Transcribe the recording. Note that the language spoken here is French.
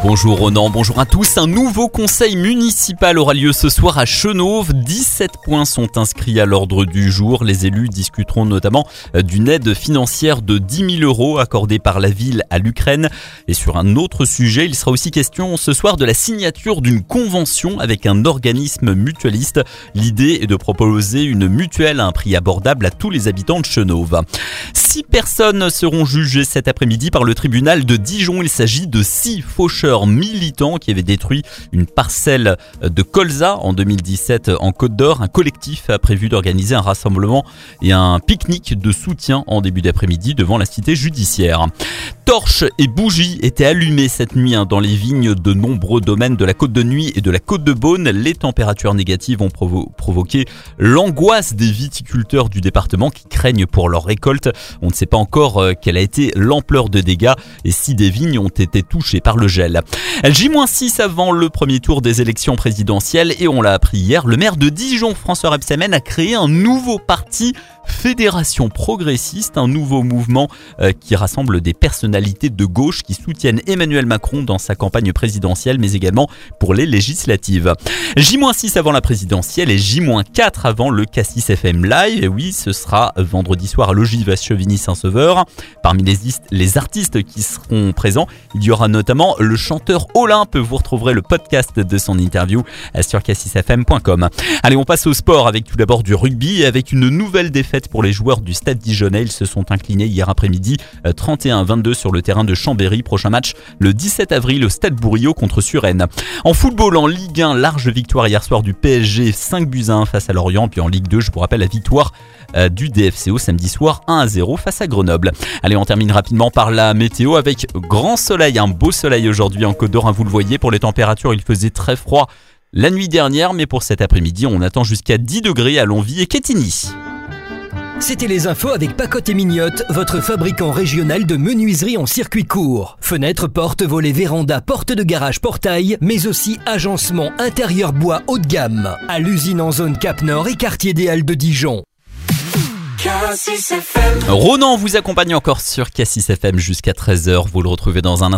Bonjour Ronan, bonjour à tous. Un nouveau conseil municipal aura lieu ce soir à Chenôve. 17 points sont inscrits à l'ordre du jour. Les élus discuteront notamment d'une aide financière de 10 000 € accordée par la ville à l'Ukraine. Et sur un autre sujet, il sera aussi question ce soir de la signature d'une convention avec un organisme mutualiste. L'idée est de proposer une mutuelle à un prix abordable à tous les habitants de Chenôve. 6 personnes seront jugées cet après-midi par le tribunal de Dijon. Il s'agit de 6 faucheurs militants qui avaient détruit une parcelle de colza en 2017 en Côte d'Or. Un collectif a prévu d'organiser un rassemblement et un pique-nique de soutien en début d'après-midi devant la cité judiciaire. Torches et bougies étaient allumées cette nuit dans les vignes de nombreux domaines de la Côte de Nuit et de la Côte de Beaune. Les températures négatives ont provoqué l'angoisse des viticulteurs du département qui craignent pour leur récolte. On ne sait pas encore quelle a été l'ampleur de dégâts et si des vignes ont été touchées par le gel. J-6 avant le premier tour des élections présidentielles et on l'a appris hier, le maire de Dijon, François Rebsamen, a créé un nouveau parti, Fédération Progressiste, un nouveau mouvement qui rassemble des personnalités de gauche qui soutiennent Emmanuel Macron dans sa campagne présidentielle mais également pour les législatives. J-6 avant la présidentielle et J-4 avant le Cassis FM Live. Et oui, ce sera vendredi soir à l'Ogive à Chevigny-Saint-Sauveur. Parmi les artistes qui seront présents, il y aura notamment le chanteur Olympe. Vous retrouverez le podcast de son interview sur cassisfm.com. Allez, on passe au sport avec tout d'abord du rugby et avec une nouvelle défaite pour les joueurs du Stade Dijonnais. Ils se sont inclinés hier après-midi 31-22 sur le terrain de Chambéry. Prochain match le 17 avril au Stade Bourriot contre Suresnes. En football, en Ligue 1, large victoire hier soir du PSG 5-1 face à Lorient. Puis en Ligue 2, je vous rappelle la victoire du DFCO samedi soir 1-0 face à Grenoble. Allez, on termine rapidement par la météo avec grand soleil, un beau soleil aujourd'hui en Côte d'Or. Vous le voyez, pour les températures, il faisait très froid la nuit dernière, mais pour cet après-midi, on attend jusqu'à 10 degrés à Longwy et Quetigny. C'était les infos avec Pacotte et Mignotte, votre fabricant régional de menuiserie en circuit court. Fenêtres, portes, volets, vérandas, portes de garage, portail, mais aussi agencement intérieur bois haut de gamme. À l'usine en zone Cap Nord et quartier des Halles de Dijon. Ronan vous accompagne encore sur Cassis FM jusqu'à 13h. Vous le retrouvez dans un instant.